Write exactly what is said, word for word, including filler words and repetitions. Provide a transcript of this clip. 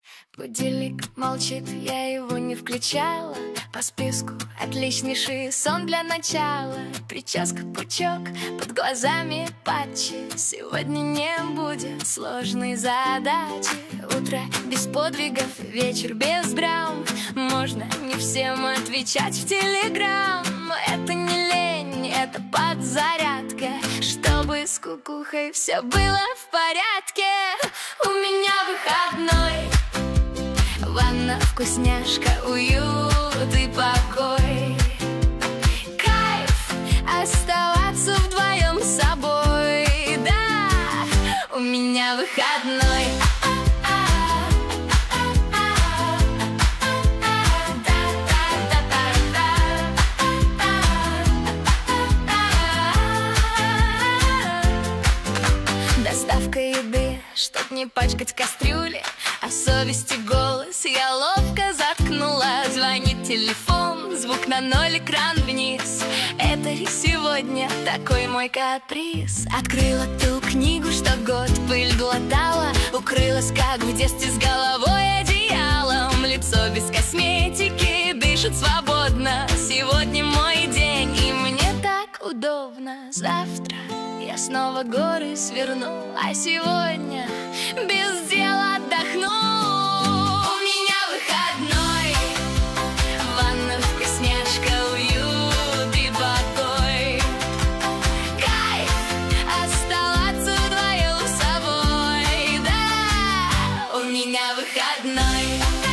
Будильник молчит, я его не включала. По списку отличнейший сон для начала. Прическа пучок, под глазами патчи. Сегодня не будет сложной задачи. Утро без подвигов, вечер без драм. Можно не всем отвечать в телеграм. Но это не лень, это подзарядка, чтобы с кукухой все было в порядке. У меня выходной, ванна, вкусняшка, уют и покой. Кайф оставаться вдвоем с собой. Да, у меня выходной. Доставка еды, чтоб не пачкать кастрюли. А в совести голос я ловко заткнула. Звонит телефон, звук на ноль, экран вниз. Это и сегодня такой мой каприз. Открыла ту книгу, что год пыль глотала. Укрылась, как в детстве, с головой одеялом. Лицо без косметики дышит свободно. Сегодня мой день, и мне так удобно. Завтра я снова горы сверну, а сегодня без дела отдохну. У меня выходной, ванна, вкусняшка, уют и покой. Кайф оставаться вдвоем с собой. Да, у меня выходной.